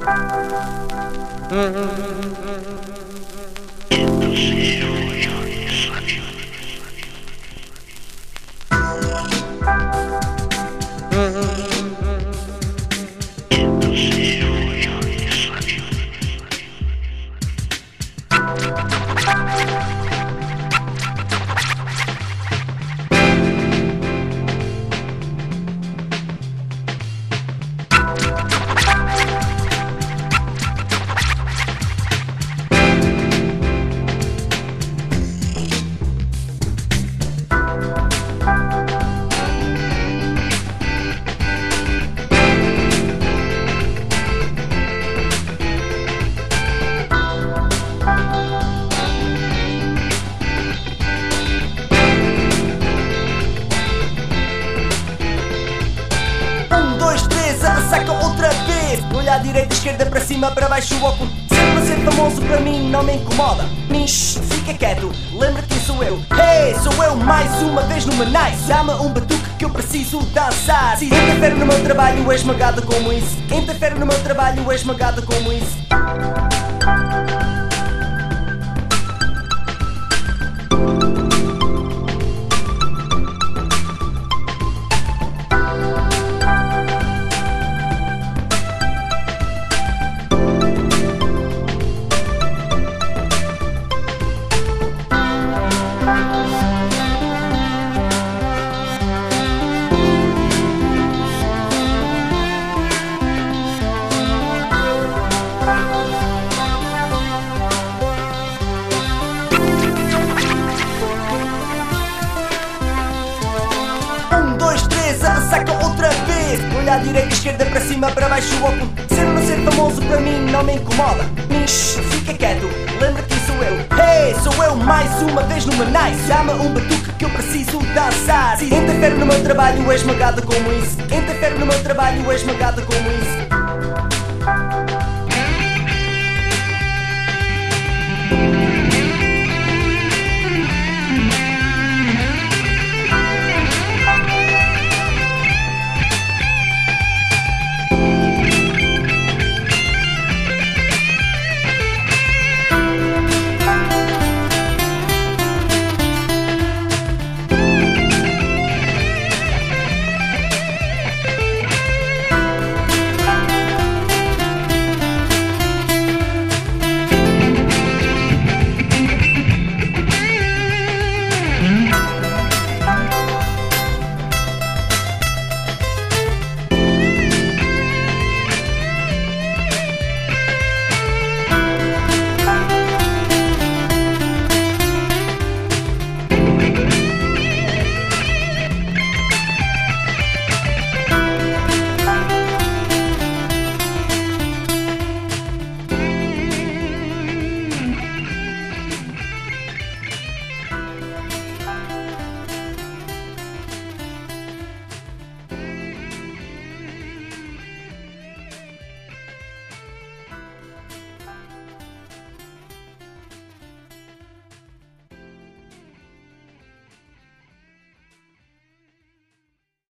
Saca outra vez. Olha à direita, esquerda, para cima, para baixo, o óculos. Ser famoso para mim não me incomoda. Fica quieto, lembra-te quem sou eu. Hey, sou eu mais uma vez no Manais. Dá-me um batuque que eu preciso dançar. Quem interfere no meu trabalho é esmagada como isso. Quem interfere no meu trabalho é esmagada como isso. Saca outra vez. Olha à direita, esquerda, para cima, para baixo, o óculos. Ser ou não ser famoso para mim não me incomoda. Fica quieto, lembra-te quem sou eu. Hey, sou eu mais uma vez no Manais. Dá-me um batuque que eu preciso dançar. Quem interfere no meu trabalho é esmagada como isso. Quem interfere no meu trabalho é esmagada como isso.